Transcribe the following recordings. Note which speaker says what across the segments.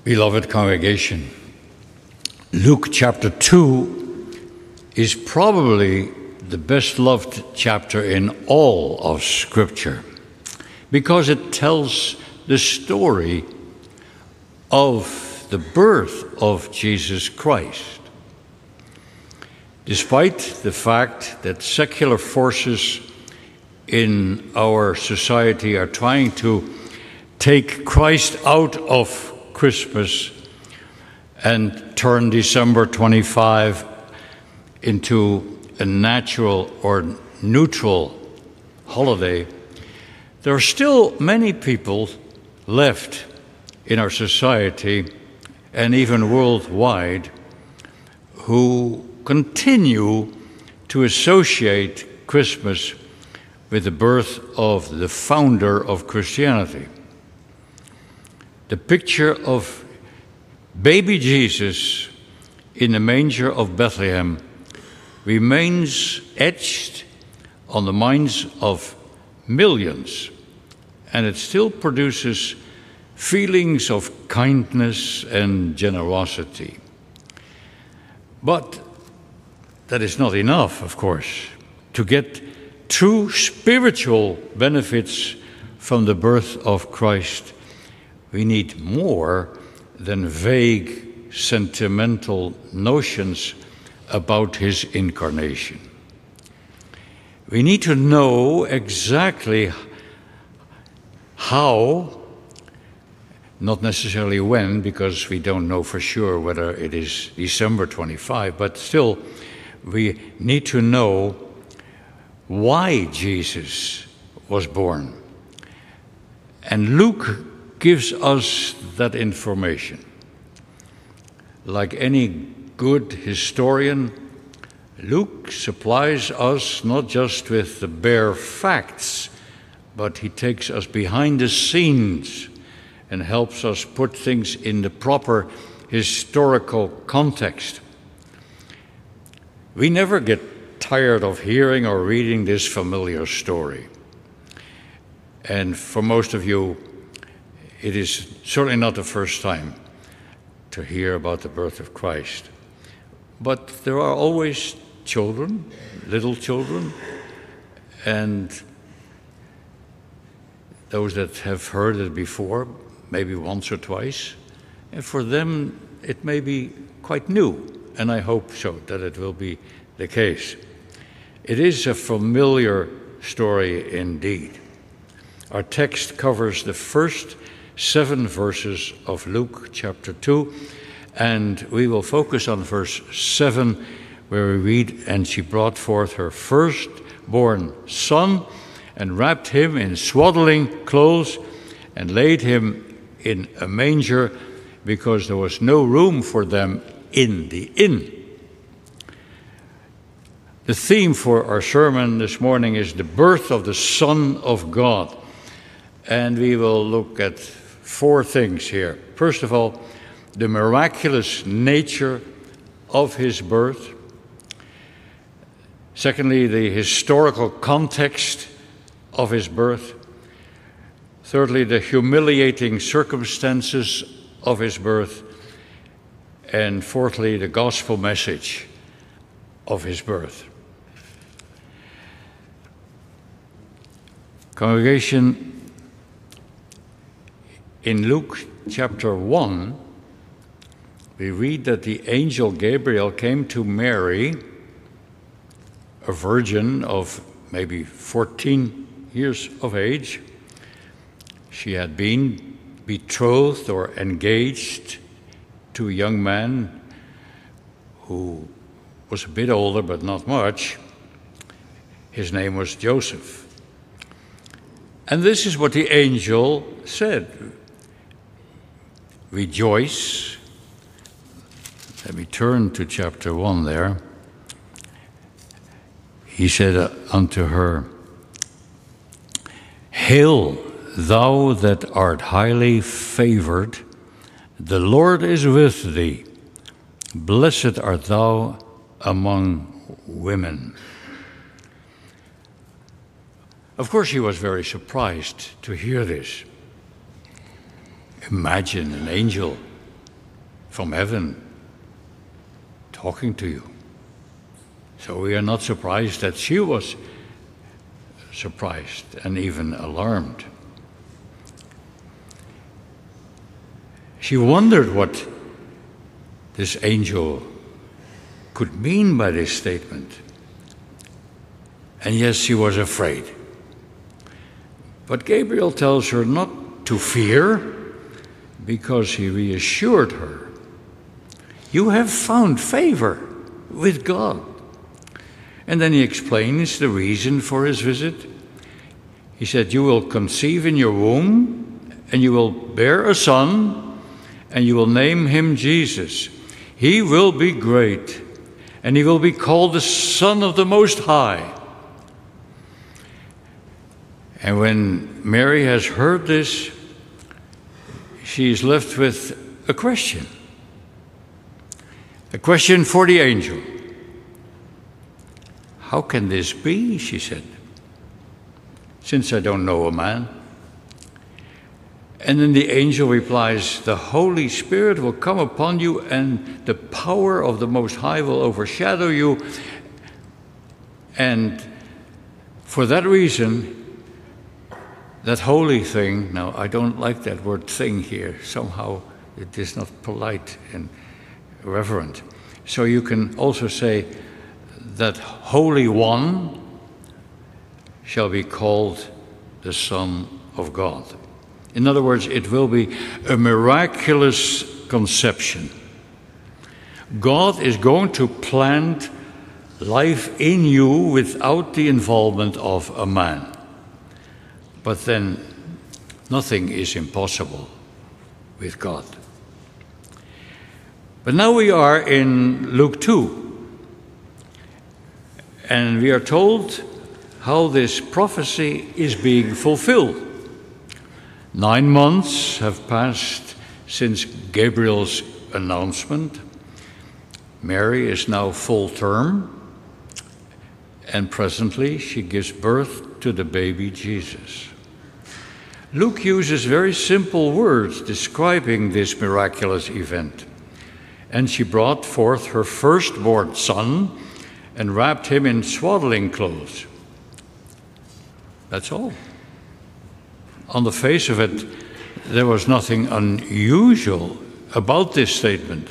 Speaker 1: Beloved congregation, Luke chapter 2 is probably the best loved chapter in all of Scripture because it tells the story of the birth of Jesus Christ. Despite the fact that secular forces in our society are trying to take Christ out of Christmas and turn December 25 into a natural or neutral holiday, there are still many people left in our society and even worldwide who continue to associate Christmas with the birth of the founder of Christianity. The picture of baby Jesus in the manger of Bethlehem remains etched on the minds of millions, and it still produces feelings of kindness and generosity. But that is not enough, of course. To get true spiritual benefits from the birth of Christ, we need more than vague, sentimental notions about his incarnation. We need to know exactly how, not necessarily when, because we don't know for sure whether it is December 25, but still, we need to know why Jesus was born. And Luke gives us that information. Like any good historian, Luke supplies us not just with the bare facts, but he takes us behind the scenes and helps us put things in the proper historical context. We never get tired of hearing or reading this familiar story. And for most of you, it is certainly not the first time to hear about the birth of Christ. But there are always children, little children, and those that have heard it before, maybe once or twice. And for them, it may be quite new, and I hope so, that it will be the case. It is a familiar story indeed. Our text covers the first 7 verses of Luke chapter 2, and we will focus on verse 7, where we read, "And she brought forth her firstborn son, and wrapped him in swaddling clothes, and laid him in a manger, because there was no room for them in the inn." The theme for our sermon this morning is the birth of the Son of God, and we will look at 4 things here. First of all, the miraculous nature of his birth. Secondly, the historical context of his birth. Thirdly, the humiliating circumstances of his birth. And fourthly, the gospel message of his birth. Congregation, in Luke chapter 1, we read that the angel Gabriel came to Mary, a virgin of maybe 14 years of age. She had been betrothed or engaged to a young man who was a bit older, but not much. His name was Joseph. And this is what the angel said: "Rejoice." Let me turn to chapter 1 there. He said unto her, "Hail, thou that art highly favored, the Lord is with thee. Blessed art thou among women." Of course, he was very surprised to hear this. Imagine an angel from heaven talking to you. So we are not surprised that she was surprised and even alarmed. She wondered what this angel could mean by this statement. And yes, she was afraid. But Gabriel tells her not to fear, because he reassured her, "You have found favor with God." And then he explains the reason for his visit. He said, "You will conceive in your womb, and you will bear a son, and you will name him Jesus. He will be great, and he will be called the Son of the Most High." And when Mary has heard this, she is left with a question. A question for the angel. "How can this be?" she said, "since I don't know a man." And then the angel replies, "The Holy Spirit will come upon you, and the power of the Most High will overshadow you. And for that reason, that holy thing," now I don't like that word thing here, somehow it is not polite and reverent. So you can also say that Holy One shall be called the Son of God. In other words, it will be a miraculous conception. God is going to plant life in you without the involvement of a man. But then nothing is impossible with God. But now we are in Luke 2, and we are told how this prophecy is being fulfilled. 9 months have passed since Gabriel's announcement. Mary is now full term, and presently she gives birth to the baby Jesus. Luke uses very simple words describing this miraculous event. "And she brought forth her firstborn son and wrapped him in swaddling clothes." That's all. On the face of it, there was nothing unusual about this statement.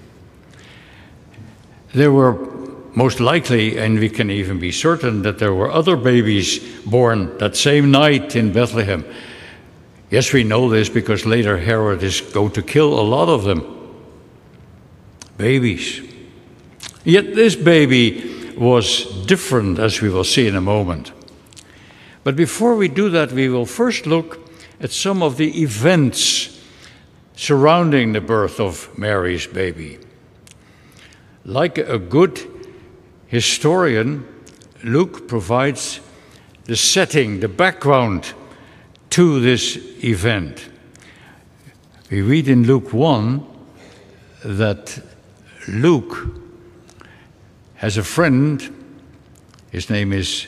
Speaker 1: There were most likely, and we can even be certain, that there were other babies born that same night in Bethlehem. Yes, we know this because later Herod is going to kill a lot of them. Babies. Yet this baby was different, as we will see in a moment. But before we do that, we will first look at some of the events surrounding the birth of Mary's baby. Like a good historian, Luke provides the setting, the background to this event. We read in Luke 1 that Luke has a friend. His name is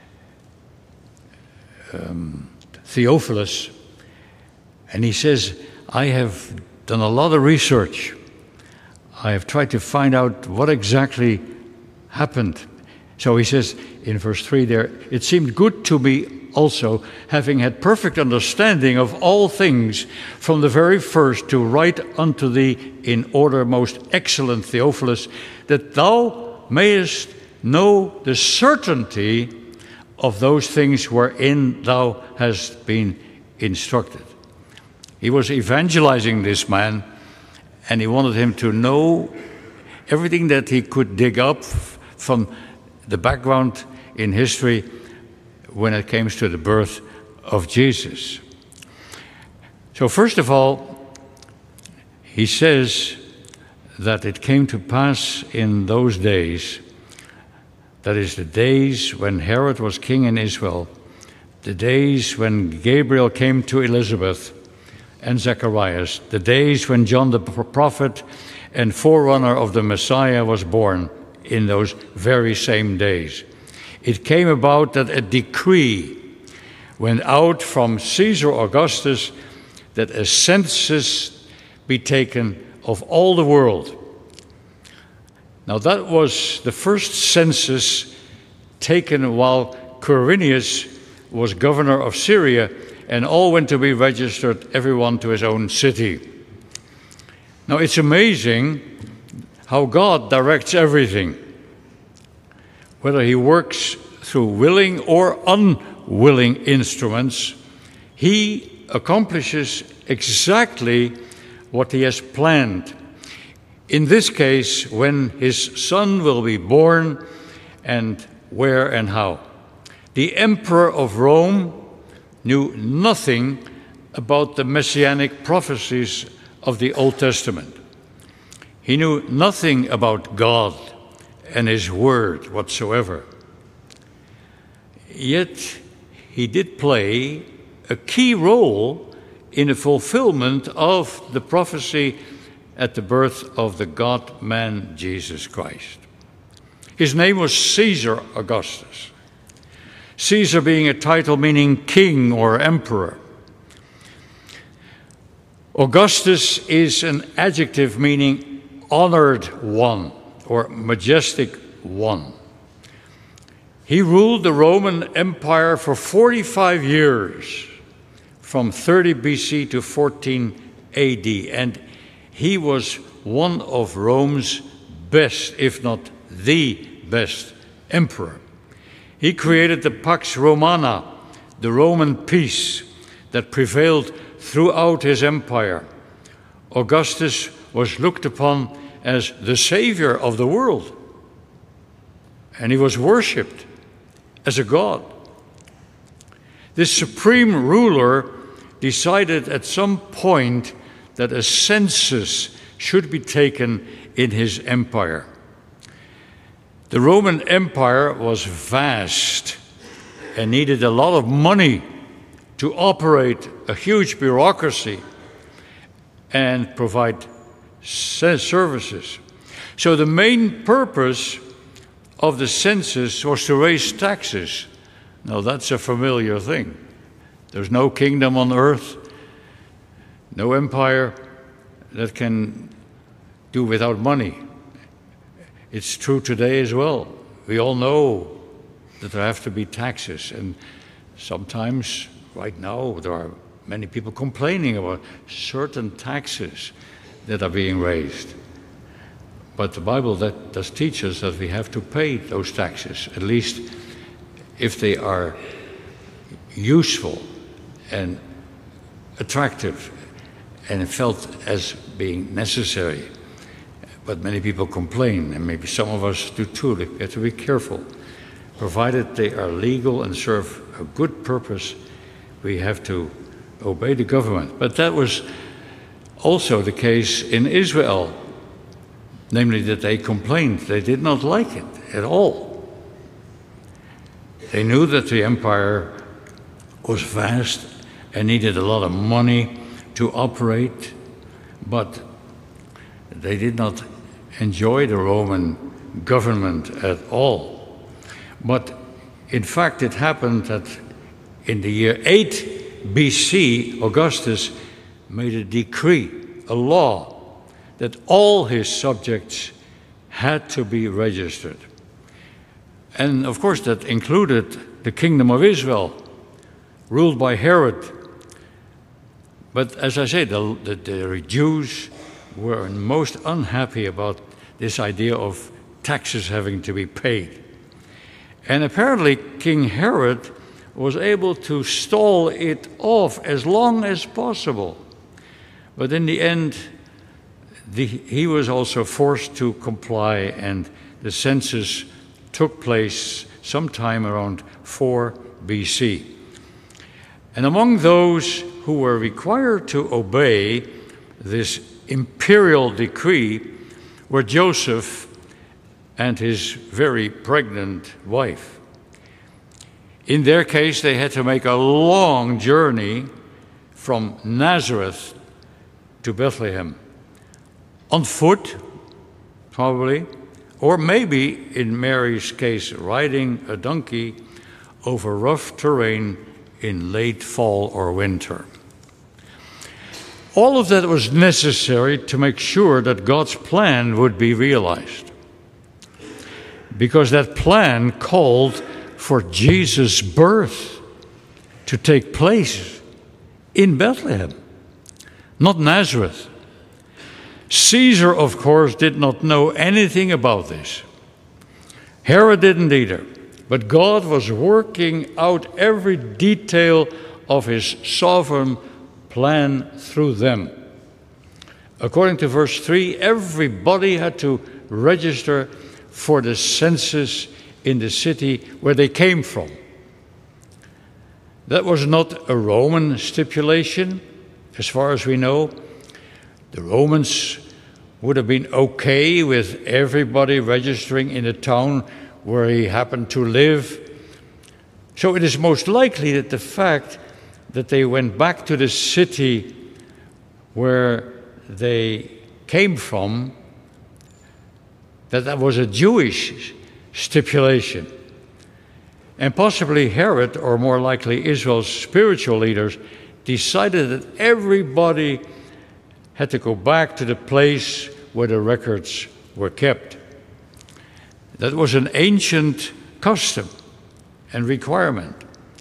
Speaker 1: Theophilus, and he says, "I have done a lot of research. I have tried to find out what exactly happened." So he says in verse 3 there, "It seemed good to me also, having had perfect understanding of all things from the very first, to write unto thee in order, most excellent Theophilus, that thou mayest know the certainty of those things wherein thou hast been instructed." He was evangelizing this man, and he wanted him to know everything that he could dig up from the background in history when it comes to the birth of Jesus. So first of all, he says that it came to pass in those days, that is, the days when Herod was king in Israel, the days when Gabriel came to Elizabeth and Zacharias, the days when John the prophet and forerunner of the Messiah was born, in those very same days. It came about that a decree went out from Caesar Augustus that a census be taken of all the world. Now that was the first census taken while Quirinius was governor of Syria, and all went to be registered, everyone to his own city. Now it's amazing how God directs everything, whether he works through willing or unwilling instruments. He accomplishes exactly what he has planned. In this case, when his son will be born, and where and how. The emperor of Rome knew nothing about the messianic prophecies of the Old Testament. He knew nothing about God and his word whatsoever. Yet he did play a key role in the fulfillment of the prophecy at the birth of the God-man Jesus Christ. His name was Caesar Augustus. Caesar being a title meaning king or emperor. Augustus is an adjective meaning honored one or majestic one. He ruled the Roman Empire for 45 years, from 30 BC to 14 AD, and he was one of Rome's best, if not the best, emperor. He created the Pax Romana, the Roman peace that prevailed throughout his empire. Augustus was looked upon as the savior of the world, and he was worshipped as a god. This supreme ruler decided at some point that a census should be taken in his empire. The Roman Empire was vast and needed a lot of money to operate a huge bureaucracy and provide services. So the main purpose of the census was to raise taxes. Now that's a familiar thing. There's no kingdom on earth, no empire that can do without money. It's true today as well. We all know that there have to be taxes, and sometimes, right now, there are many people complaining about certain taxes that are being raised. But the Bible does teach us that we have to pay those taxes, at least if they are useful and attractive and felt as being necessary. But many people complain, and maybe some of us do too. We have to be careful. Provided they are legal and serve a good purpose, we have to obey the government. But that was also the case in Israel, namely that they complained. They did not like it at all. They knew that the empire was vast and needed a lot of money to operate, but they did not enjoy the Roman government at all. But in fact, it happened that in the year 8 BC, Augustus made a decree, a law, that all his subjects had to be registered. And of course, that included the kingdom of Israel, ruled by Herod. But as I say, the Jews were most unhappy about this idea of taxes having to be paid. And apparently King Herod was able to stall it off as long as possible. But in the end, he was also forced to comply, and the census took place sometime around 4 BC. And among those who were required to obey this imperial decree were Joseph and his very pregnant wife. In their case, they had to make a long journey from Nazareth to Bethlehem, on foot, probably, or maybe, in Mary's case, riding a donkey over rough terrain in late fall or winter. All of that was necessary to make sure that God's plan would be realized, because that plan called for Jesus' birth to take place in Bethlehem, not Nazareth. Caesar, of course, did not know anything about this. Herod didn't either. But God was working out every detail of his sovereign plan through them. According to verse 3, everybody had to register for the census in the city where they came from. That was not a Roman stipulation, as far as we know. The Romans would have been okay with everybody registering in the town where he happened to live. So it is most likely that the fact that they went back to the city where they came from, that was a Jewish stipulation. And possibly Herod, or more likely Israel's spiritual leaders, decided that everybody had to go back to the place where the records were kept. That was an ancient custom and requirement.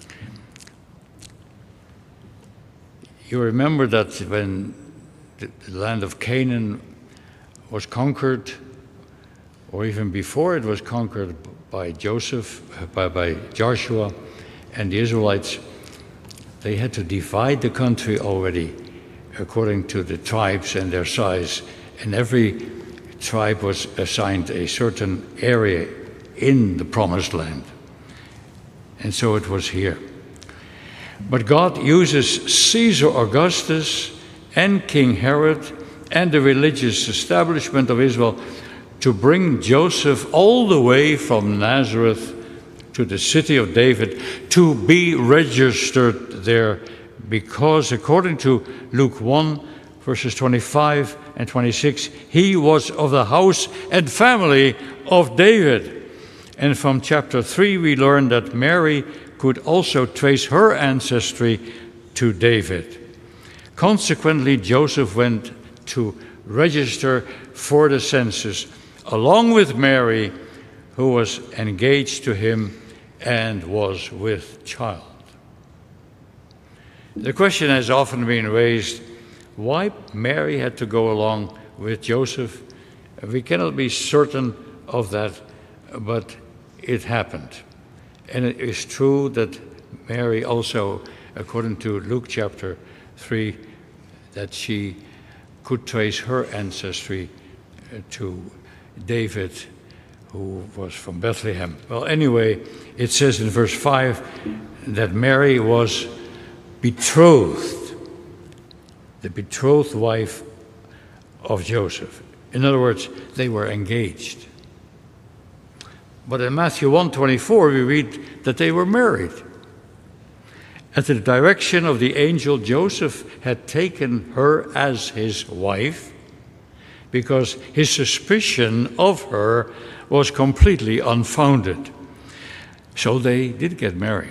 Speaker 1: You remember that when the land of Canaan was conquered, or even before it was conquered by by Joshua and the Israelites, they had to divide the country already according to the tribes and their size, and every tribe was assigned a certain area in the promised land. And so it was here. But God uses Caesar Augustus and King Herod and the religious establishment of Israel to bring Joseph all the way from Nazareth to the city of David to be registered there, because according to Luke 1, verses 25 and 26, he was of the house and family of David. And from chapter 3, we learn that Mary could also trace her ancestry to David. Consequently, Joseph went to register for the census, along with Mary, who was engaged to him and was with child. The question has often been raised, why Mary had to go along with Joseph. We cannot be certain of that, but it happened. And it is true that Mary also, according to Luke chapter 3, that she could trace her ancestry to David, who was from Bethlehem. Well, anyway, it says in verse 5 that Mary was betrothed, the betrothed wife of Joseph. In other words, they were engaged. But in Matthew 1:24, we read that they were married. At the direction of the angel, Joseph had taken her as his wife because his suspicion of her was completely unfounded. So they did get married.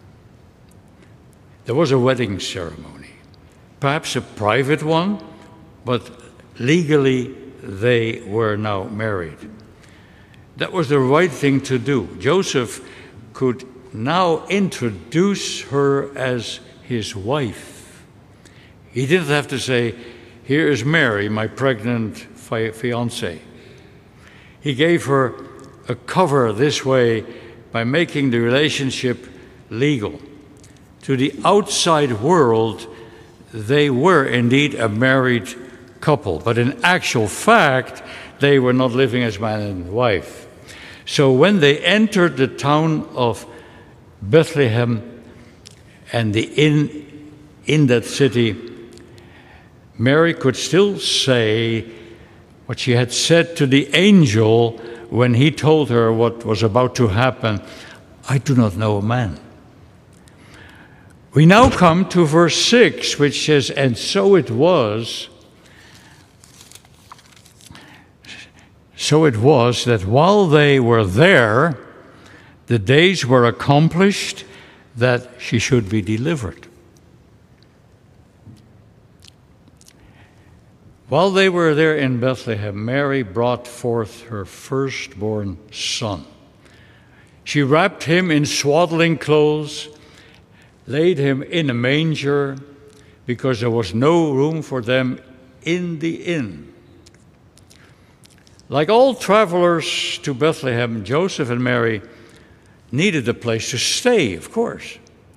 Speaker 1: There was a wedding ceremony, perhaps a private one, but legally they were now married. That was the right thing to do. Joseph could now introduce her as his wife. He didn't have to say, "Here is Mary, my pregnant fiancée." He gave her a cover this way by making the relationship legal. To the outside world, they were indeed a married couple, but in actual fact, they were not living as man and wife. So when they entered the town of Bethlehem and the inn in that city, Mary could still say what she had said to the angel when he told her what was about to happen: "I do not know a man." We now come to verse 6, which says, "And so it was that while they were there, the days were accomplished that she should be delivered." While they were there in Bethlehem, Mary brought forth her firstborn son. She wrapped him in swaddling clothes, laid him in a manger, because there was no room for them in the inn. Like all travelers to Bethlehem, Joseph and Mary needed a place to stay, of course.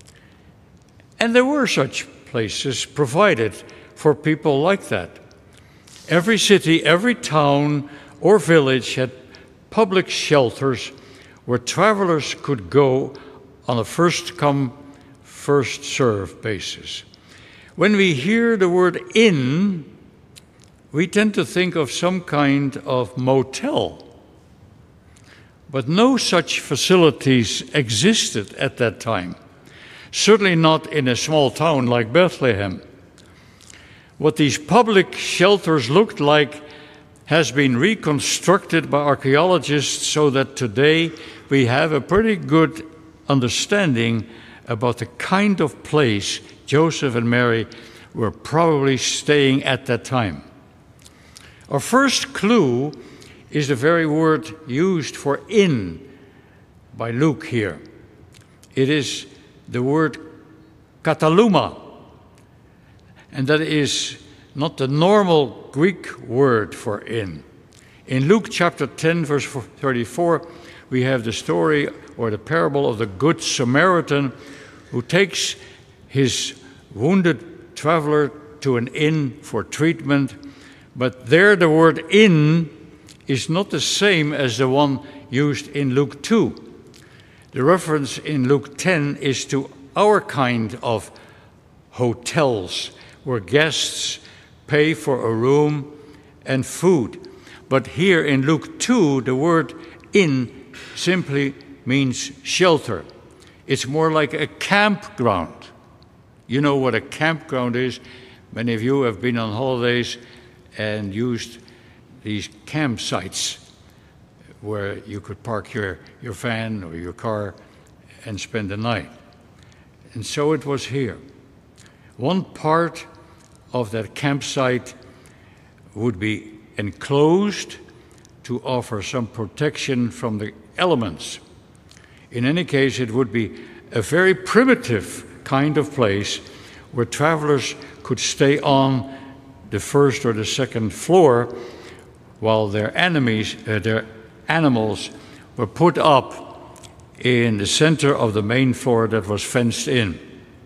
Speaker 1: And there were such places provided for people like that. Every city, every town or village had public shelters where travelers could go on a first-come, first-served basis. When we hear the word inn, we tend to think of some kind of motel. But no such facilities existed at that time, certainly not in a small town like Bethlehem. What these public shelters looked like has been reconstructed by archaeologists so that today we have a pretty good understanding about the kind of place Joseph and Mary were probably staying at that time. Our first clue is the very word used for inn by Luke here. It is the word kataluma, and that is not the normal Greek word for inn. In Luke chapter 10, verse 34, we have the story or the parable of the Good Samaritan who takes his wounded traveler to an inn for treatment. But there the word inn is not the same as the one used in Luke 2. The reference in Luke 10 is to our kind of hotels where guests pay for a room and food. But here in Luke 2, the word inn simply means shelter. It's more like a campground. You know what a campground is. Many of you have been on holidays and used these campsites where you could park your van or your car and spend the night. And so it was here. One part of that campsite would be enclosed to offer some protection from the elements. In any case, it would be a very primitive kind of place where travelers could stay on the first or the second floor while their animals were put up in the center of the main floor that was fenced in.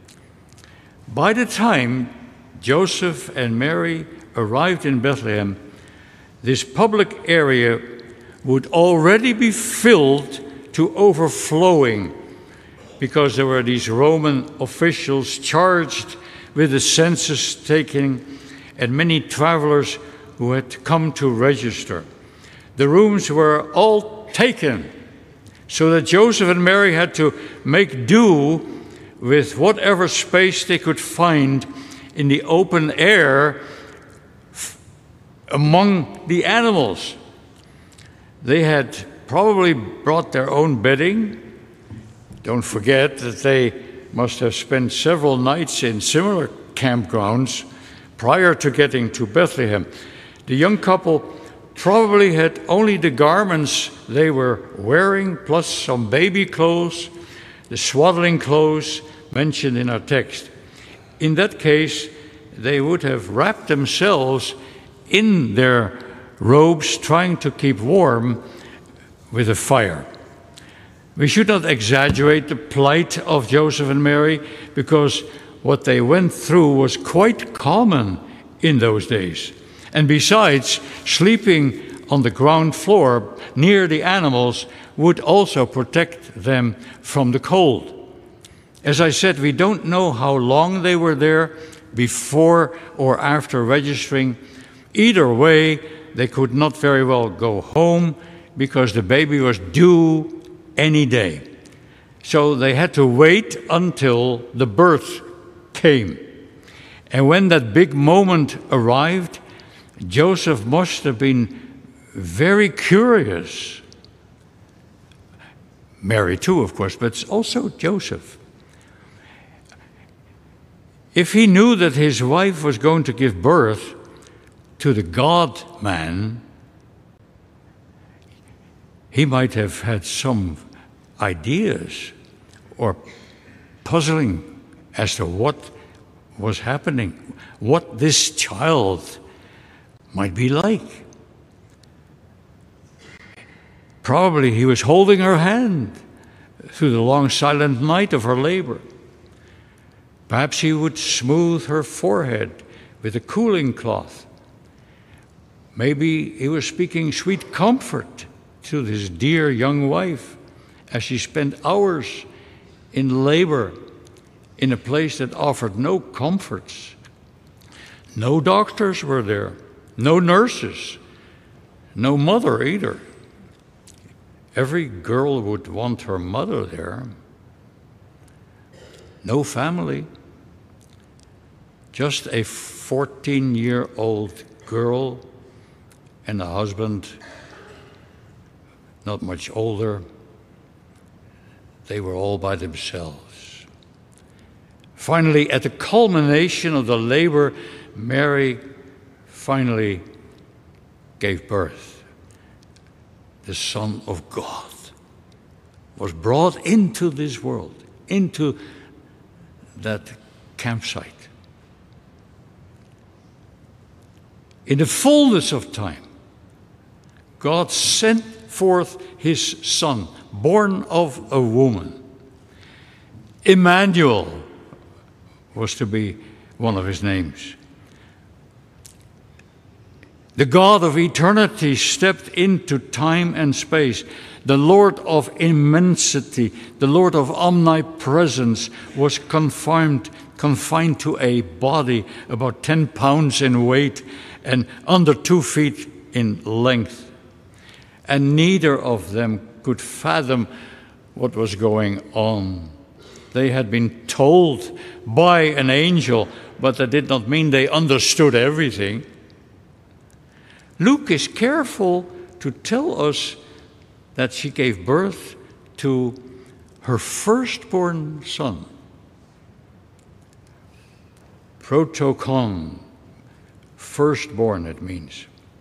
Speaker 1: By the time Joseph and Mary arrived in Bethlehem, this public area would already be filled to overflowing because there were these Roman officials charged with the census taking and many travelers who had come to register. The rooms were all taken, so that Joseph and Mary had to make do with whatever space they could find in the open air among the animals. They had probably brought their own bedding. Don't forget that they must have spent several nights in similar campgrounds prior to getting to Bethlehem. The young couple probably had only the garments they were wearing, plus some baby clothes, the swaddling clothes mentioned in our text. In that case, they would have wrapped themselves in their robes, trying to keep warm with a fire. We should not exaggerate the plight of Joseph and Mary, because what they went through was quite common in those days. And besides, sleeping on the ground floor near the animals would also protect them from the cold. As I said, we don't know how long they were there, before or after registering. Either way, they could not very well go home because the baby was due any day. So they had to wait until the birth came. And when that big moment arrived, Joseph must have been very curious. Mary too, of course, but also Joseph. If he knew that his wife was going to give birth, to the God-man, he might have had some ideas or puzzling as to what was happening, what this child might be like. Probably he was holding her hand through the long silent night of her labor. Perhaps he would smooth her forehead with a cooling cloth. Maybe he was speaking sweet comfort to his dear young wife as she spent hours in labor in a place that offered no comforts. No doctors were there, no nurses, no mother either. Every girl would want her mother there. No family. Just a 14-year-old girl and a husband, not much older. They were all by themselves. Finally, at the culmination of the labor, Mary finally gave birth. The Son of God was brought into this world, into that campsite. In the fullness of time, God sent forth his Son, born of a woman. Emmanuel was to be one of his names. The God of eternity stepped into time and space. The Lord of immensity, the Lord of omnipresence, was confined to a body about 10 pounds in weight and under 2 feet in length. And neither of them could fathom what was going on. They had been told by an angel, but that did not mean they understood everything. Luke is careful to tell us that she gave birth to her firstborn son. Protokon, firstborn it means.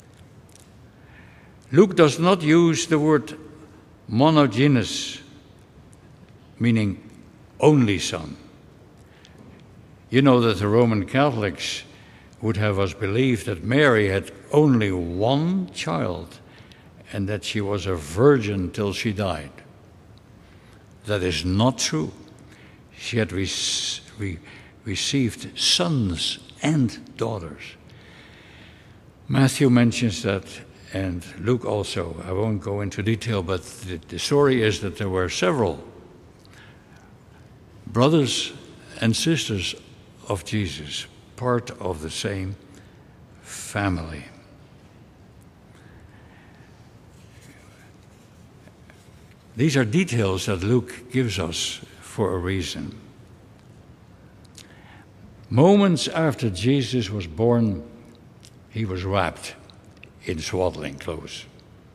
Speaker 1: Luke does not use the word monogenes, meaning only son. You know that the Roman Catholics would have us believe that Mary had only one child and that she was a virgin till she died. That is not true. She had received sons and daughters. Matthew mentions that, and Luke also. I won't go into detail, but the story is that there were several brothers and sisters of Jesus, part of the same family. These are details that Luke gives us for a reason. Moments after Jesus was born, he was wrapped in swaddling clothes.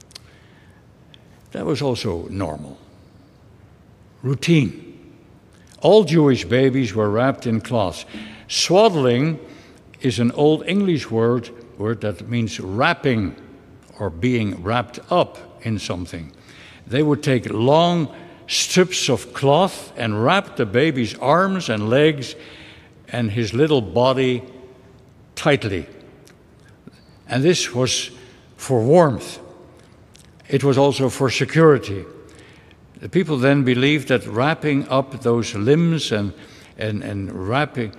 Speaker 1: That was also normal, routine. All Jewish babies were wrapped in cloths. Swaddling is an Old English word that means wrapping or being wrapped up in something. They would take long strips of cloth and wrap the baby's arms and legs and his little body tightly. And this was for warmth. It was also for security. The people then believed that wrapping up those limbs and wrapping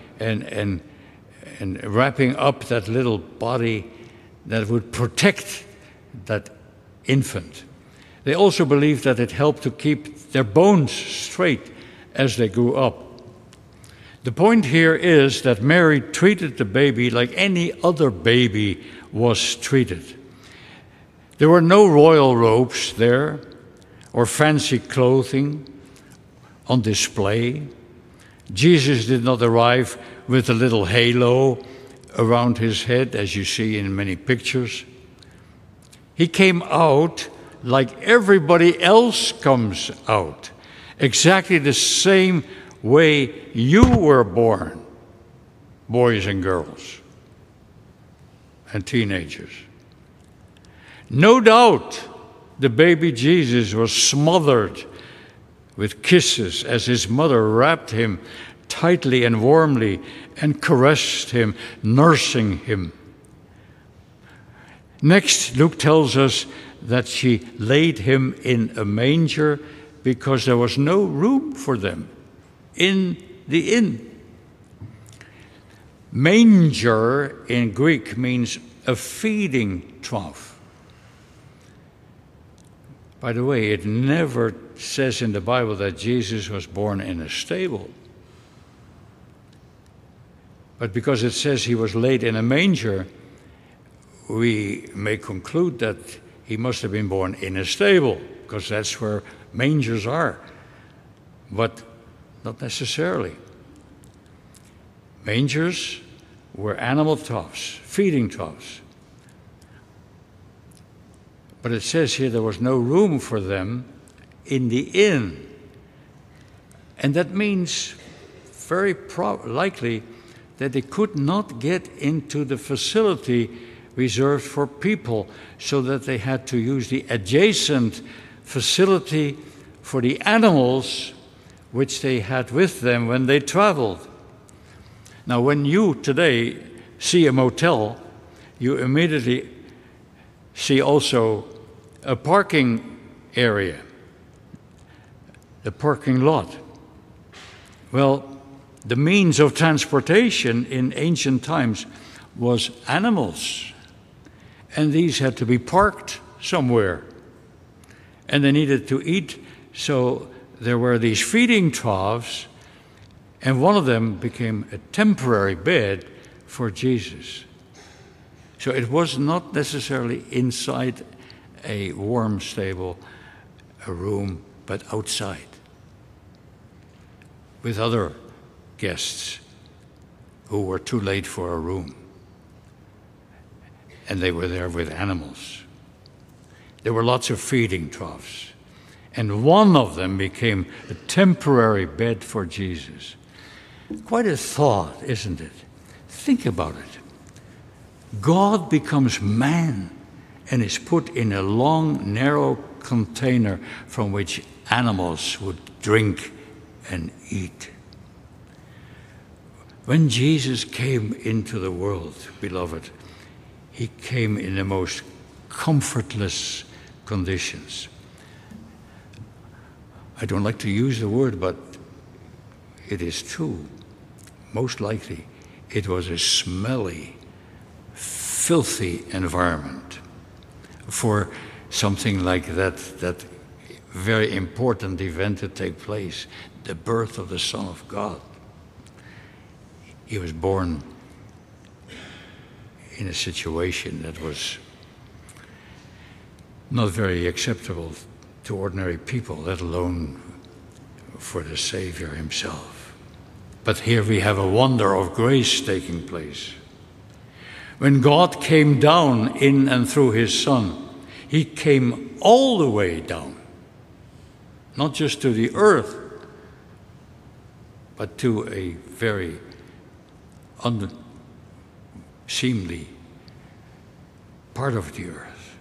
Speaker 1: up that little body, that would protect that infant. They also believed that it helped to keep their bones straight as they grew up. The point here is that Mary treated the baby like any other baby was treated. There were no royal robes there or fancy clothing on display. Jesus did not arrive with a little halo around his head, as you see in many pictures. He came out like everybody else comes out, exactly the same way you were born, boys and girls. and teenagers. No doubt the baby Jesus was smothered with kisses as his mother wrapped him tightly and warmly and caressed him, nursing him. Next, Luke tells us that she laid him in a manger because there was no room for them in the inn. Manger in Greek means a feeding trough. By the way, it never says in the Bible that Jesus was born in a stable. But because it says he was laid in a manger, we may conclude that he must have been born in a stable, because that's where mangers are. But not necessarily. Mangers were animal troughs, feeding troughs. But it says here there was no room for them in the inn. And that means very likely that they could not get into the facility reserved for people, so that they had to use the adjacent facility for the animals which they had with them when they traveled. Now, when you today see a motel, you immediately see also a parking area, the parking lot. Well, the means of transportation in ancient times was animals, and these had to be parked somewhere, and they needed to eat, so there were these feeding troughs, and one of them became a temporary bed for Jesus. So it was not necessarily inside a warm stable, a room, but outside with other guests who were too late for a room. And they were there with animals. There were lots of feeding troughs. And one of them became a temporary bed for Jesus. Quite a thought, isn't it? Think about it. God becomes man and is put in a long, narrow container from which animals would drink and eat. When Jesus came into the world, beloved, he came in the most comfortless conditions. I don't like to use the word, but it is true. Most likely, it was a smelly, filthy environment for something like that very important event to take place, the birth of the Son of God. He was born in a situation that was not very acceptable to ordinary people, let alone for the Savior himself. But here we have a wonder of grace taking place. When God came down in and through his Son, he came all the way down, not just to the earth, but to a very unseemly part of the earth,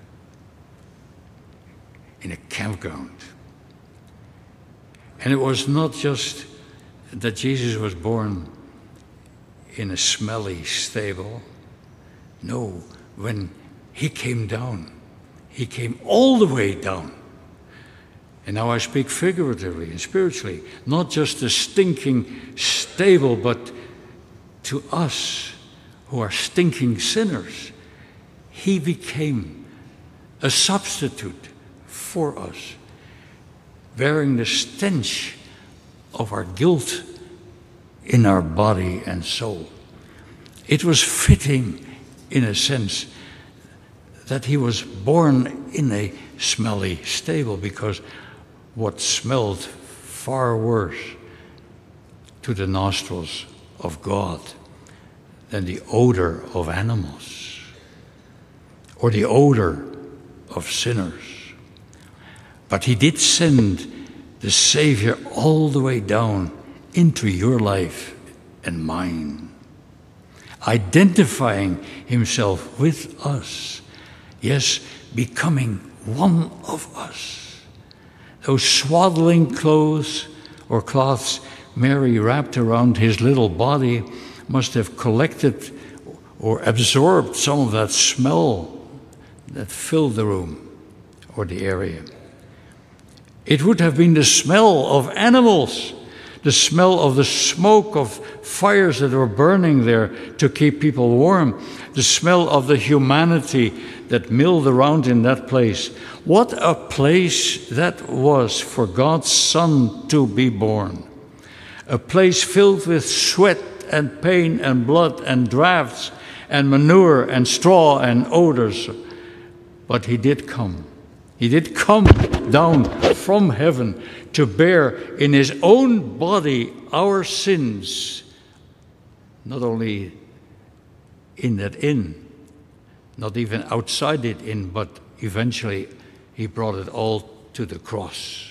Speaker 1: in a campground. And it was not just that Jesus was born in a smelly stable. No, when he came down, he came all the way down. And now I speak figuratively and spiritually, not just a stinking stable, but to us who are stinking sinners, he became a substitute for us, bearing the stench of our guilt in our body and soul. It was fitting, in a sense, that he was born in a smelly stable, because what smelled far worse to the nostrils of God than the odor of animals or the odor of sinners. But he did send the Savior all the way down into your life and mine. identifying himself with us. Yes, becoming one of us. Those swaddling clothes or cloths Mary wrapped around his little body must have collected or absorbed some of that smell that filled the room or the area. It would have been the smell of animals, the smell of the smoke of fires that were burning there to keep people warm, the smell of the humanity that milled around in that place. What a place that was for God's Son to be born. A place filled with sweat and pain and blood and drafts and manure and straw and odors. But he did come. He did come down from heaven to bear in his own body our sins, not only in that inn, not even outside it inn, but eventually he brought it all to the cross.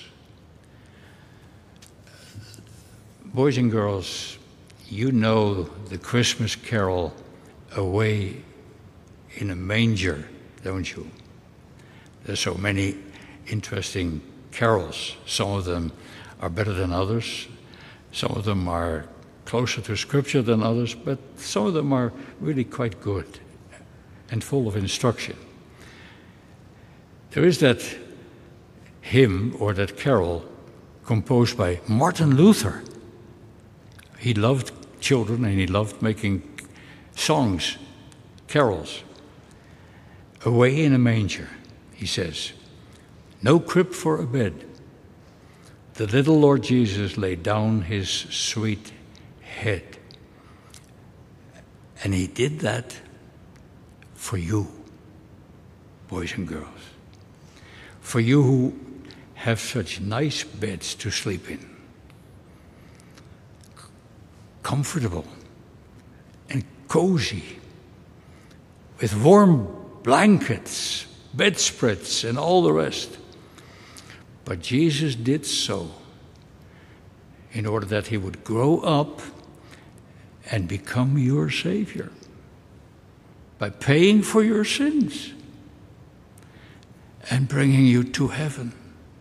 Speaker 1: Boys and girls, you know the Christmas carol, Away in a Manger, don't you? There's so many interesting carols. Some of them are better than others. Some of them are closer to Scripture than others, but some of them are really quite good and full of instruction. There is that hymn or that carol composed by Martin Luther. He loved children and he loved making songs, carols. Away in a manger, he says, no crib for a bed. The little Lord Jesus laid down his sweet head. And he did that for you, boys and girls. For you who have such nice beds to sleep in. Comfortable and cozy, with warm blankets, bedspreads, and all the rest. But Jesus did so in order that he would grow up and become your Savior by paying for your sins and bringing you to heaven.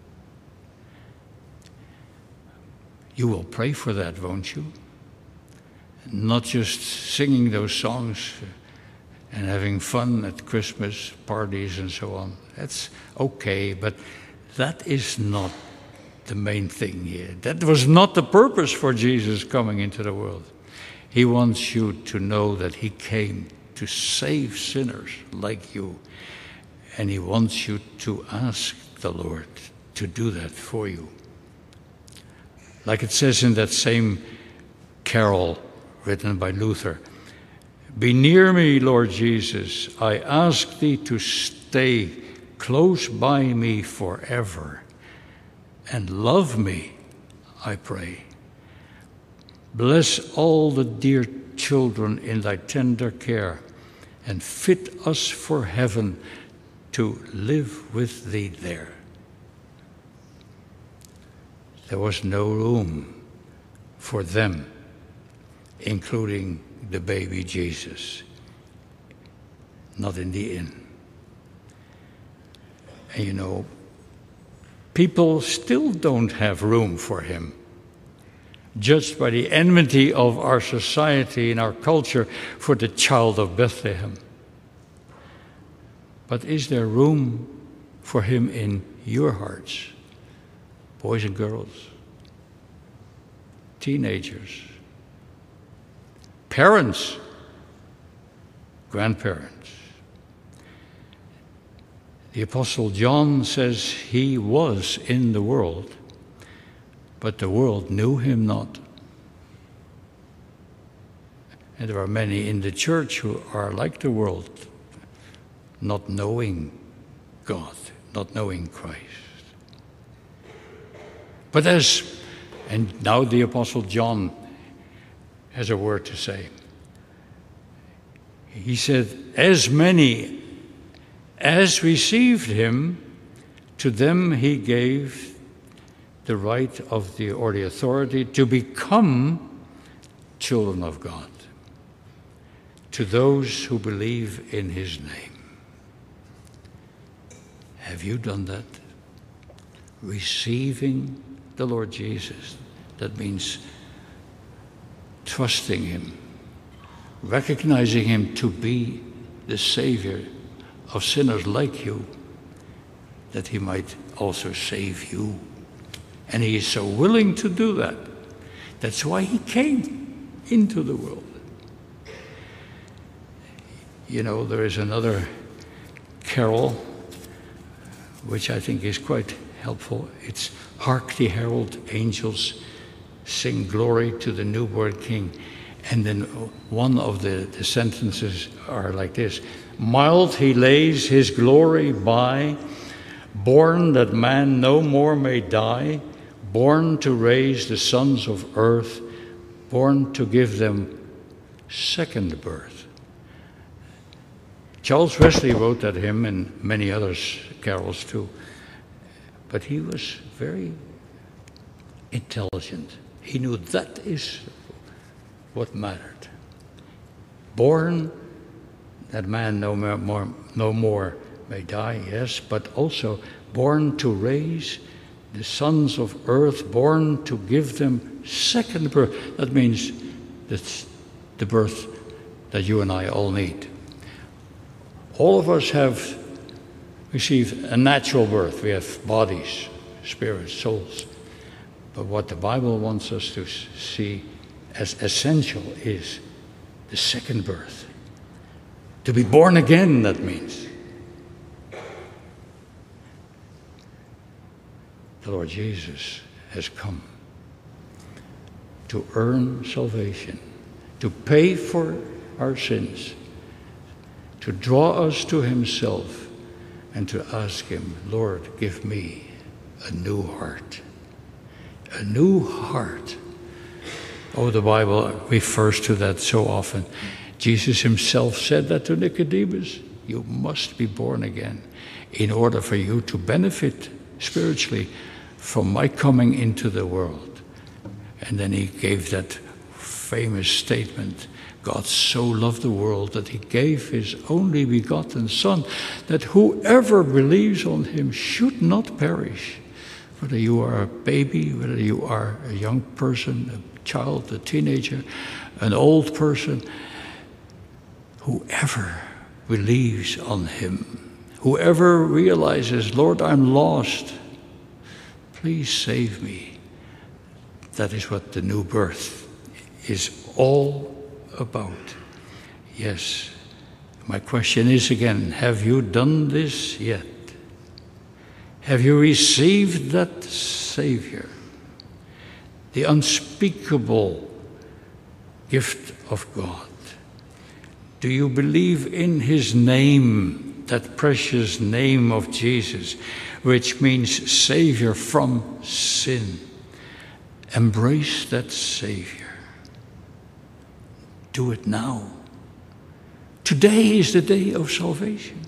Speaker 1: You will pray for that, won't you? Not just singing those songs and having fun at Christmas parties and so on. That's okay, but that is not the main thing here. That was not the purpose for Jesus coming into the world. He wants you to know that he came to save sinners like you. And he wants you to ask the Lord to do that for you. Like it says in that same carol written by Luther, be near me, Lord Jesus. I ask thee to stay close by me forever and love me, I pray. Bless all the dear children in thy tender care and fit us for heaven to live with thee there. There was no room for them, including the baby Jesus, not in the inn. And you know, people still don't have room for him, judged by the enmity of our society and our culture for the child of Bethlehem. But is there room for him in your hearts, boys and girls, teenagers, parents, grandparents? The Apostle John says he was in the world, but the world knew him not. And there are many in the church who are like the world, not knowing God, not knowing Christ. But and now the Apostle John has a word to say. He said, as many as received him, to them he gave the right of the authority to become children of God. to those who believe in his name. Have you done that? Receiving the Lord Jesus. That means trusting him, recognizing him to be the Savior of sinners like you, that he might also save you. And he is so willing to do that. That's why he came into the world. You know, there is another carol which I think is quite helpful. It's "Hark the herald angels sing glory to the newborn King." And then one of the sentences are like this: "Mild he lays his glory by, born that man no more may die, born to raise the sons of earth, born to give them second birth." Charles Wesley wrote that hymn and many others, carols too. But he was very intelligent. He knew that is what mattered. Born that man no more may die, yes, but also born to raise the sons of earth, born to give them second birth. That means that's the birth that you and I all need. All of us have received a natural birth. We have bodies, spirits, souls. But what the Bible wants us to see as essential is the second birth. To be born again, that means. The Lord Jesus has come to earn salvation, to pay for our sins, to draw us to himself, and to ask him, "Lord, give me a new heart." A new heart. Oh, the Bible refers to that so often. Jesus himself said that to Nicodemus. You must be born again in order for you to benefit spiritually from my coming into the world. And then he gave that famous statement, God so loved the world that he gave his only begotten Son, that whoever believes on him should not perish. Whether you are a baby, whether you are a young person, a child, a teenager, an old person, whoever believes on him, whoever realizes, Lord, I'm lost, please save me. That is what the new birth is all about. Yes. My question is again, have you done this yet? Have you received that Savior, the unspeakable gift of God? Do you believe in his name, that precious name of Jesus, which means Savior from sin? Embrace that Savior. Do it now. Today is the day of salvation.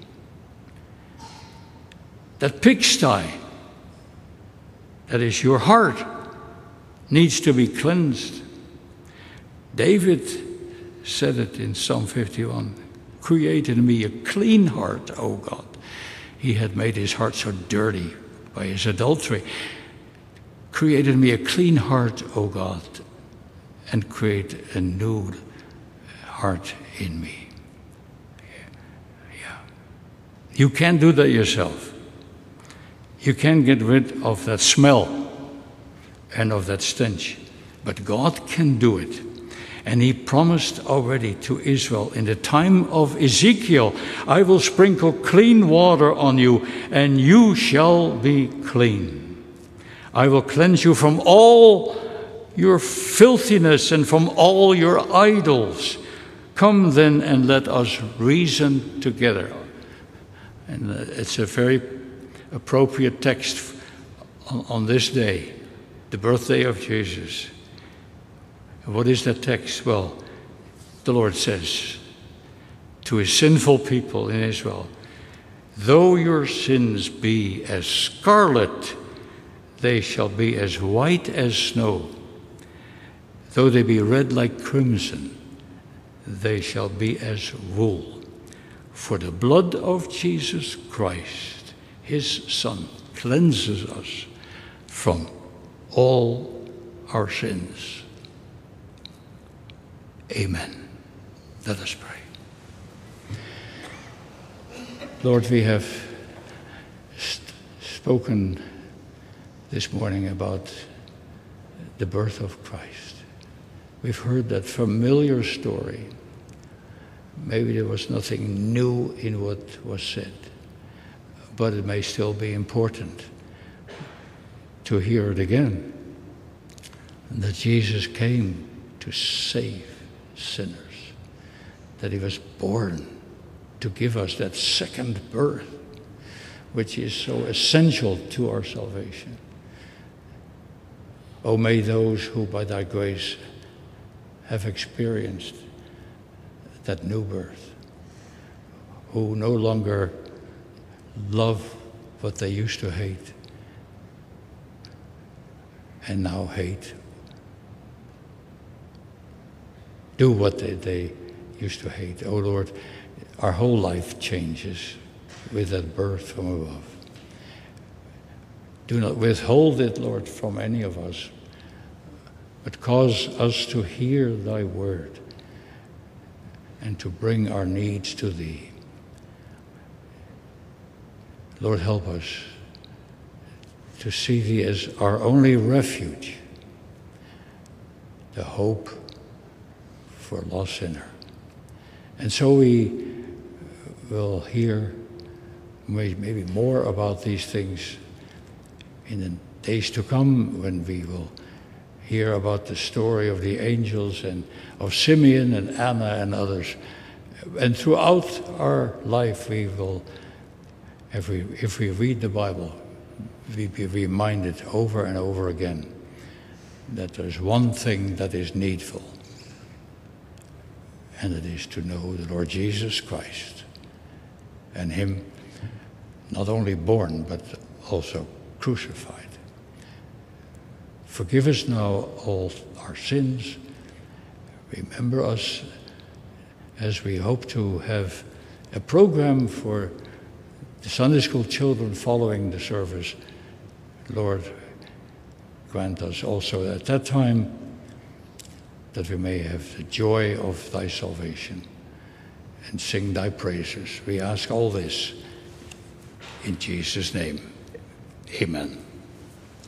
Speaker 1: That pigsty, that is your heart, needs to be cleansed. David said it in Psalm 51, "Create in me a clean heart, O God." He had made his heart so dirty by his adultery. "Create in me a clean heart, O God, and create a new heart in me." Yeah. You can't do that yourself. You can't get rid of that smell and of that stench. But God can do it. And he promised already to Israel in the time of Ezekiel, "I will sprinkle clean water on you, and you shall be clean. I will cleanse you from all your filthiness and from all your idols. Come then and let us reason together." And it's a very appropriate text on this day, the birthday of Jesus. What is that text? Well, the Lord says to his sinful people in Israel, "Though your sins be as scarlet, they shall be as white as snow. Though they be red like crimson, they shall be as wool. For the blood of Jesus Christ, his Son, cleanses us from all our sins. Amen. Let us pray. Lord, we have spoken this morning about the birth of Christ. We've heard that familiar story. Maybe there was nothing new in what was said, but it may still be important to hear it again. And that Jesus came to save sinners, that he was born to give us that second birth, which is so essential to our salvation. Oh, may those who by thy grace have experienced that new birth, who no longer love what they used to hate and now hate, do what they used to hate. Oh Lord, our whole life changes with that birth from above. Do not withhold it, Lord, from any of us, but cause us to hear thy word and to bring our needs to thee. Lord, help us to see thee as our only refuge, the hope for a lost sinner. And so we will hear maybe more about these things in the days to come, when we will hear about the story of the angels and of Simeon and Anna and others. And throughout our life we will, if we read the Bible, we be reminded over and over again that there's one thing that is needful, and it is to know the Lord Jesus Christ and him not only born but also crucified. Forgive us now all our sins. Remember us as we hope to have a program for the Sunday school children following the service. Lord, grant us also at that time that we may have the joy of thy salvation and sing thy praises. We ask all this in Jesus' name. Amen.